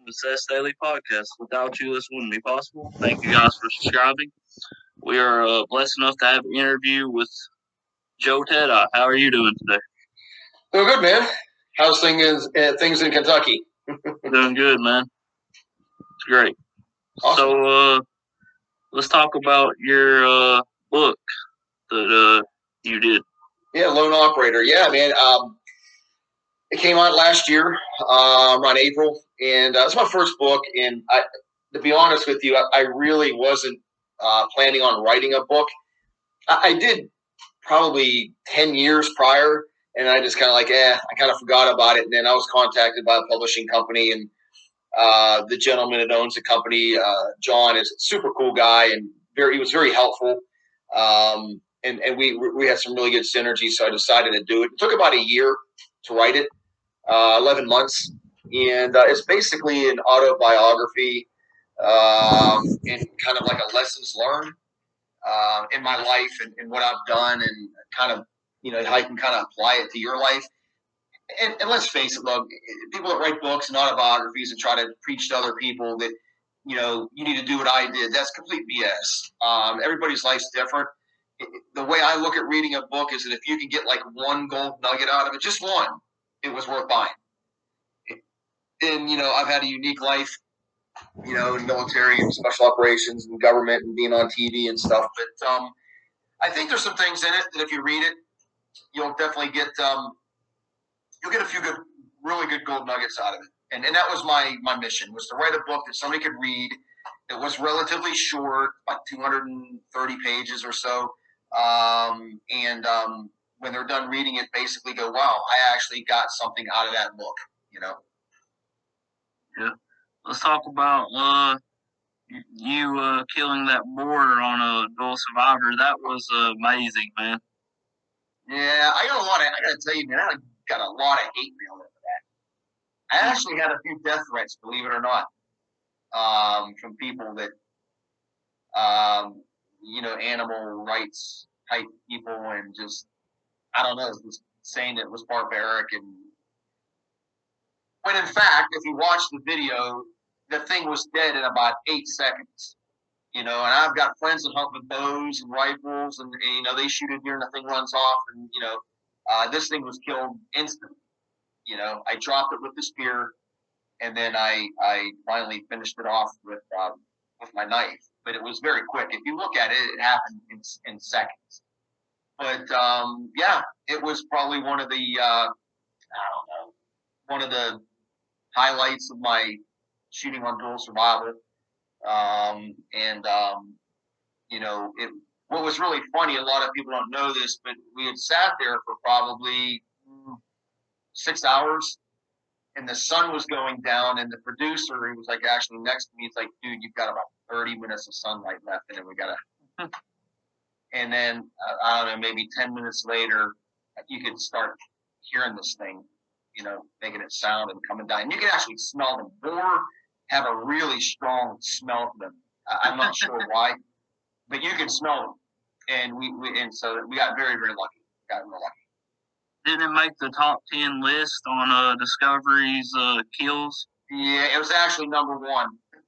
the Cess Daily Podcast. Without you, this wouldn't be possible. Thank you guys for subscribing. We are blessed enough to have an interview with Joe Tedai. How are you doing today? Doing good, man. How's things in Kentucky? Doing good, man. It's great. Awesome. So let's talk about your book that you did. Yeah, Lone Operator. Yeah, man. It came out last year, around April, and it's my first book. And to be honest with you, I really wasn't planning on writing a book. I did probably 10 years prior, and I just kind of I kind of forgot about it. And then I was contacted by a publishing company, and the gentleman that owns the company, John, is a super cool guy, and he was very helpful. And we had some really good synergy, so I decided to do it. It took about a year to write it, 11 months, and it's basically an autobiography and kind of like a lessons learned in my life and what I've done, and kind of how you can kind of apply it to your life. And let's face it, look, people that write books and autobiographies and try to preach to other people that you need to do what I did, that's complete BS. Everybody's life's different. The way I look at reading a book is that if you can get like one gold nugget out of it, just one, it was worth buying. And I've had a unique life, in military and special operations and government and being on TV and stuff. But I think there's some things in it that if you read it, you'll definitely get you'll get a few really good gold nuggets out of it. And that was my mission, was to write a book that somebody could read. It was relatively short, like 230 pages or so. When they're done reading it, basically go, wow, I actually got something out of that book, Yeah. Let's talk about you killing that boar on a Dual Survivor. That was amazing, man. Yeah, I got to tell you, man, I got a lot of hate mail over that. I actually had a few death threats, believe it or not, from people that, animal rights type people, and just, I don't know, just saying it was barbaric. And when in fact, if you watch the video, the thing was dead in about 8 seconds. And I've got friends that hunt with bows and rifles, and they shoot a deer and the thing runs off, and this thing was killed instantly. I dropped it with the spear, and then I finally finished it off with my knife. But it was very quick. If you look at it, it happened in seconds. But yeah, it was probably one of the one of the highlights of my shooting on Dual Survival. What was really funny, a lot of people don't know this, but we had sat there for probably 6 hours, and the sun was going down, and the producer, he was like actually next to me, he's like, dude, you've got about 30 minutes of sunlight left, and then we gotta and then I don't know, maybe 10 minutes later, you could start hearing this thing, making it sound and coming down, and you can actually smell them. Boar have a really strong smell to them. I'm not sure why, but you can smell them. And so we got very, very lucky. Got real lucky. Didn't it make the top 10 list on Discovery's kills? Yeah, it was actually number 1.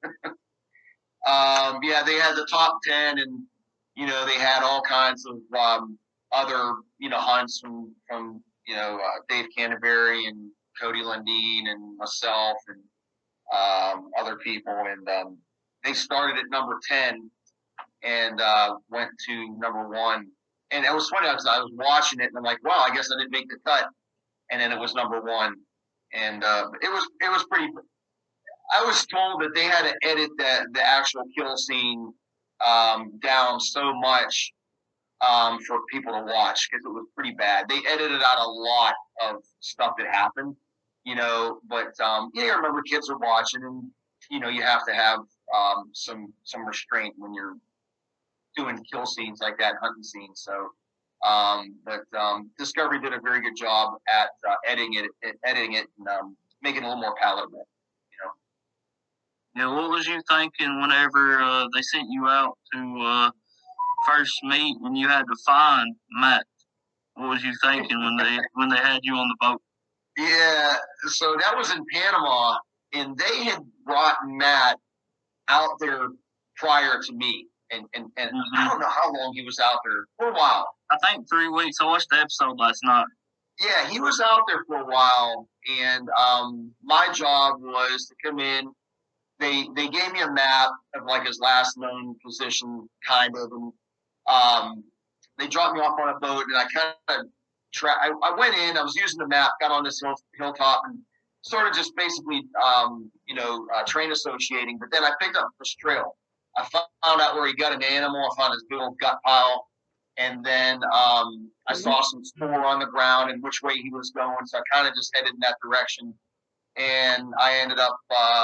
Yeah, they had the top 10, and they had all kinds of other hunts from Dave Canterbury and Cody Lundeen and myself and other people, and they started at number 10 and went to number 1. And it was funny because I was watching it and I'm like, wow, I guess I didn't make the cut. And then it was number 1, and it was pretty. I was told that they had to edit the actual kill scene down so much for people to watch, because it was pretty bad. They edited out a lot of stuff that happened. But you remember, kids are watching, and you have to have some restraint when you're doing kill scenes like that, hunting scenes. So, but Discovery did a very good job at editing it, and making it a little more palatable. Yeah, what was you thinking whenever they sent you out to first meet and you had to find Matt? What was you thinking when they had you on the boat? Yeah, so that was in Panama, and they had brought Matt out there prior to me. And I don't know how long he was out there, for a while. I think 3 weeks. I watched the episode last night. Yeah, he was out there for a while, and my job was to come in. They gave me a map of like his last known position, kind of, and they dropped me off on a boat, and I kind of I went in. I was using the map, got on this hilltop, and started just basically, train associating. But then I picked up this trail. I found out where he got an animal. I found his big old gut pile. And then I saw some spoor on the ground and which way he was going. So I kind of just headed in that direction. And I ended up,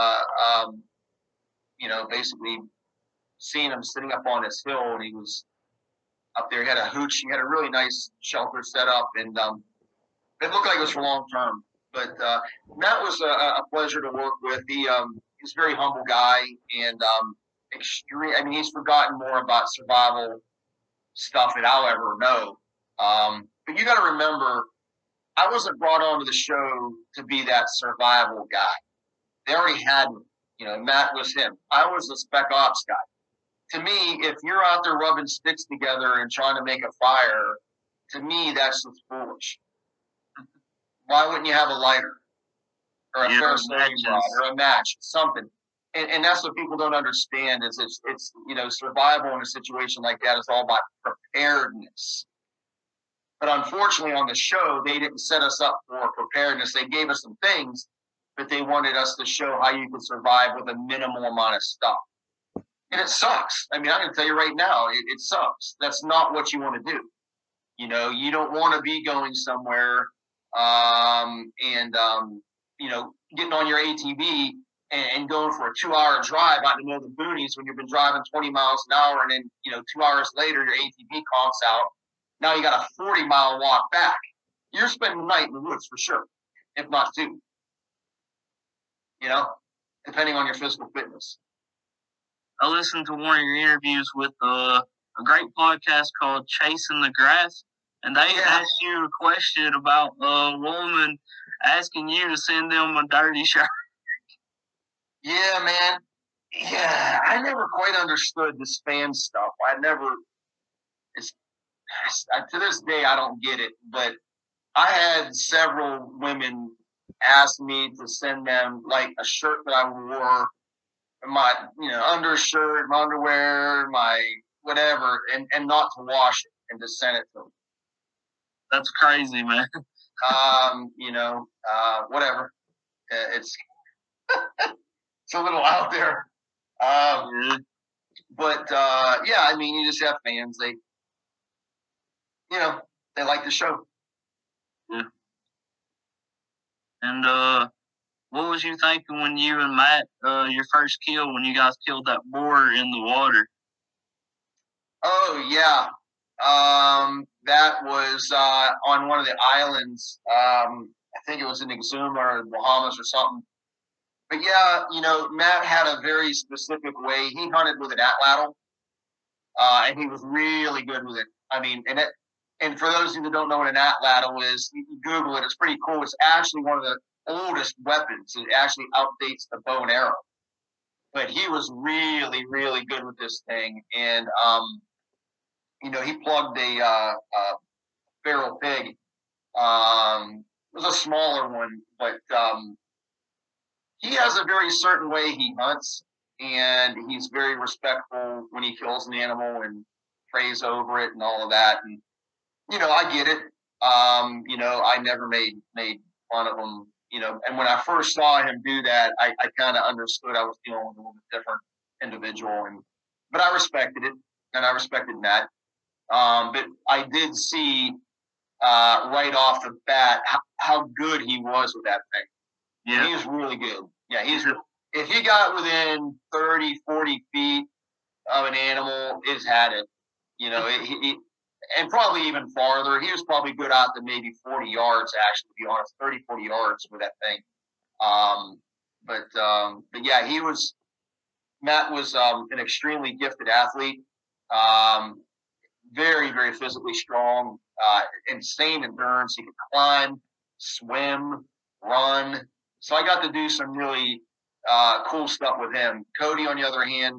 basically seeing him sitting up on this hill. And he was up there. He had a hooch. He had a really nice shelter set up. And it looked like it was for long term. But Matt was a pleasure to work with. He's a very humble guy and extreme. I mean, he's forgotten more about survival stuff that I'll ever know. But you got to remember, I wasn't brought onto the show to be that survival guy. They already had me. Matt was him. I was the spec ops guy. To me, if you're out there rubbing sticks together and trying to make a fire, to me, that's just foolish. Why wouldn't you have a lighter or a ferrocerium rod or a match, something? And that's what people don't understand is it's survival in a situation like that is all about preparedness. But unfortunately on the show, they didn't set us up for preparedness. They gave us some things, but they wanted us to show how you can survive with a minimal amount of stuff. And it sucks. I mean, I'm going to tell you right now, it sucks. That's not what you want to do. You don't want to be going somewhere getting on your ATV and going for a 2-hour drive out in the middle of the boonies when you've been driving 20 miles an hour, and then 2 hours later your ATV conks out. Now you got a 40-mile walk back. You're spending the night in the woods for sure, if not 2. Depending on your physical fitness. I listened to one of your interviews with a great podcast called Chasing the Grass, and they asked you a question about a woman asking you to send them a dirty shirt. Yeah, man. Yeah, I never quite understood this fan stuff. To this day, I don't get it. But I had several women ask me to send them like a shirt that I wore, my undershirt, my underwear, my whatever, and not to wash it and to send it to them. That's crazy, man. Whatever. It's it's a little out there. But I mean, you just have fans. They like the show. Yeah. And what was you thinking when you and Matt, your first kill, when you guys killed that boar in the water? Oh yeah. That was on one of the islands. I think it was in Exuma or the Bahamas or something. But yeah, Matt had a very specific way. He hunted with an atlatl, and he was really good with it. I mean, and for those of you that don't know what an atlatl is, you can Google it. It's pretty cool. It's actually one of the oldest weapons. It actually outdates the bow and arrow. But he was really, really good with this thing, and he plugged a feral pig. It was a smaller one, but he has a very certain way he hunts, and he's very respectful when he kills an animal and prays over it and all of that. And I get it. I never made fun of him. And when I first saw him do that, I kind of understood I was dealing with a little bit different individual, but I respected it, and I respected Matt. But I did see right off the bat how good he was with that thing. Yeah, he was really good. Yeah, if he got within 30, 40 feet of an animal, it's had it. And probably even farther. He was probably good out to maybe 40 yards, actually, to be honest, 30, 40 yards with that thing. But yeah, Matt was an extremely gifted athlete. Very, very physically strong, insane endurance. He could climb, swim, run. So I got to do some really cool stuff with him. Cody, on the other hand,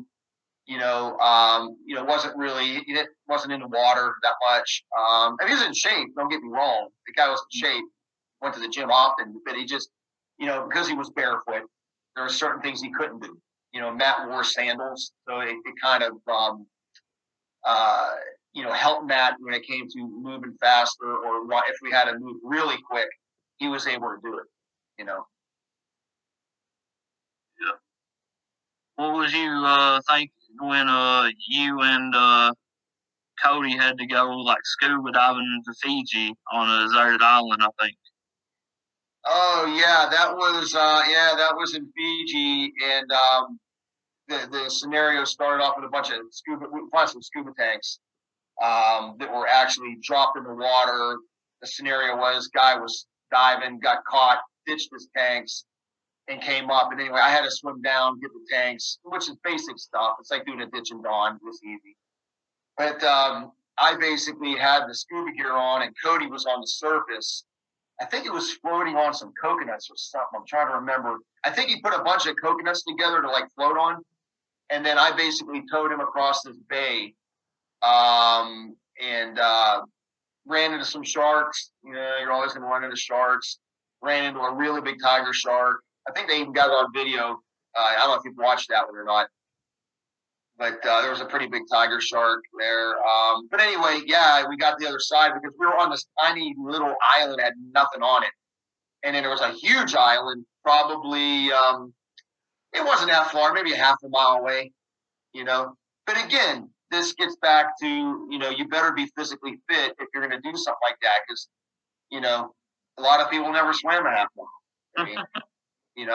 wasn't into water that much. And he was in shape. Don't get me wrong. The guy was in shape. Went to the gym often, but he just, because he was barefoot, there are certain things he couldn't do. Matt wore sandals, so it kind of, helped Matt when it came to moving faster, or if we had to move really quick, he was able to do it. Yeah. What was you thinking when you and Cody had to go like scuba diving to Fiji on a deserted island, I think? Oh yeah, that was in Fiji, and the scenario started off with a bunch of scuba tanks that were actually dropped in the water. The scenario was guy was diving, got caught, ditched his tanks, and came up. And anyway, I had to swim down, get the tanks, which is basic stuff. It's like doing a ditch and dawn. It was easy. But I basically had the scuba gear on, and Cody was on the surface. I think it was floating on some coconuts or something. I'm trying to remember. I think he put a bunch of coconuts together to like float on. And then I basically towed him across this bay and ran into some sharks. You're always going to run into sharks. Ran into a really big tiger shark. I think they even got it on video. I don't know if you've watched that one or not. But there was a pretty big tiger shark there. But anyway, yeah, we got the other side because we were on this tiny little island that had nothing on it. And then there was a huge island, probably, it wasn't that far, maybe a half a mile away, But again, this gets back to, you better be physically fit if you're going to do something like that because, a lot of people never swam a half mile. I mean,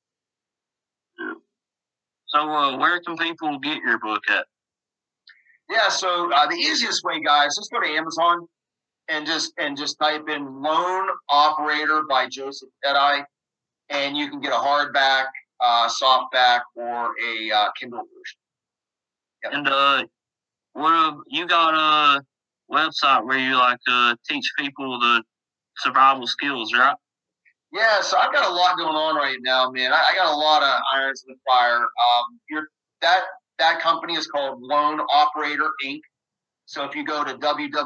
So where can people get your book at? Yeah, so the easiest way, guys, just go to Amazon and just type in Lone Operator by Joseph Teti, and you can get a hardback, softback, or a Kindle version. Yep. And you got a website where you teach people the survival skills, right? Yeah, so I've got a lot going on right now, man. I got a lot of irons in the fire. That company is called Lone Operator Inc. So if you go to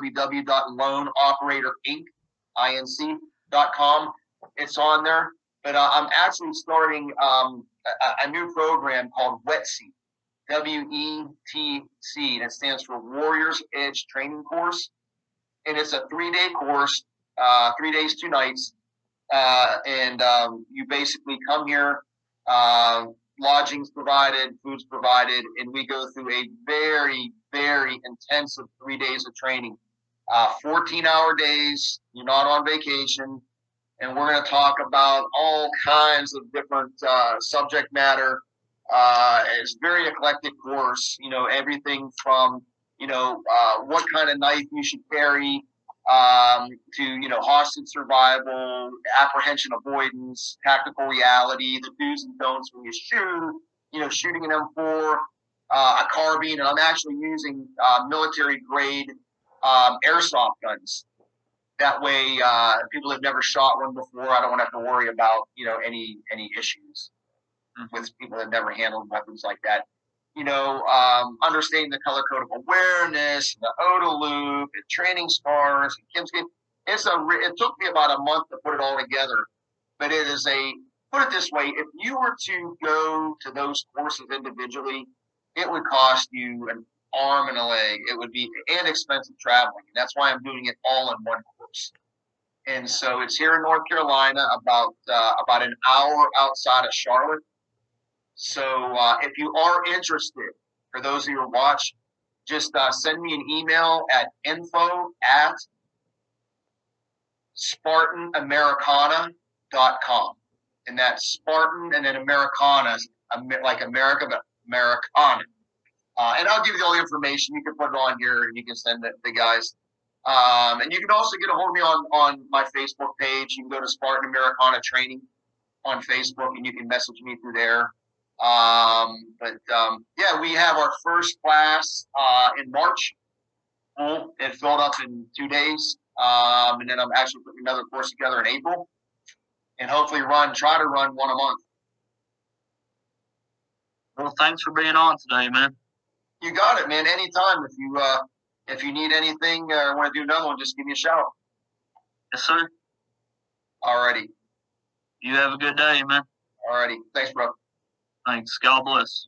www.loneoperatoroinc.com, it's on there. But I'm actually starting a new program called WETC, WETC, and it stands for Warriors Edge Training Course. And it's a 3-day course, 3 days, 2 nights. And you basically come here, lodging's provided, food's provided, and we go through a very, very intensive 3 days of training. 14-hour days, you're not on vacation, and we're going to talk about all kinds of different subject matter. It's a very eclectic course, everything from, what kind of knife you should carry, to, hostage survival, apprehension avoidance, tactical reality, the do's and don'ts when you shoot, shooting an M4, a carbine, and I'm actually using military grade airsoft guns. That way, people have never shot one before. I don't want to have to worry about, any issues with people that have never handled weapons like that. Understanding the color code of awareness, the OODA loop, and training scars, and Kim's. It took me about a month to put it all together, but put it this way, if you were to go to those courses individually, it would cost you an arm and a leg. It would be and expensive traveling. That's why I'm doing it all in one course. And so it's here in North Carolina, about an hour outside of Charlotte. So if you are interested, for those of you who watch, just send me an email at info@SpartanAmericana.com. And that's Spartan and then Americana, like America, but Americana. And I'll give you all the information. You can put it on here and you can send it to the guys. And you can also get a hold of me on my Facebook page. You can go to Spartan Americana Training on Facebook and you can message me through there. We have our first class in March. It filled up in 2 days. And then I'm actually putting another course together in April. And hopefully try to run one a month. Well, thanks for being on today, man. You got it, man. Anytime. If you need anything or want to do another one, just give me a shout. Yes, sir. Alrighty. You have a good day, man. Alrighty. Thanks, bro. Thanks. God bless.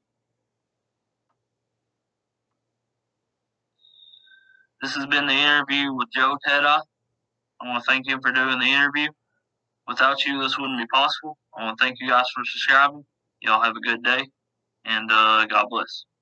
This has been the interview with Joe Tedai. I want to thank him for doing the interview. Without you, this wouldn't be possible. I want to thank you guys for subscribing. Y'all have a good day, and God bless.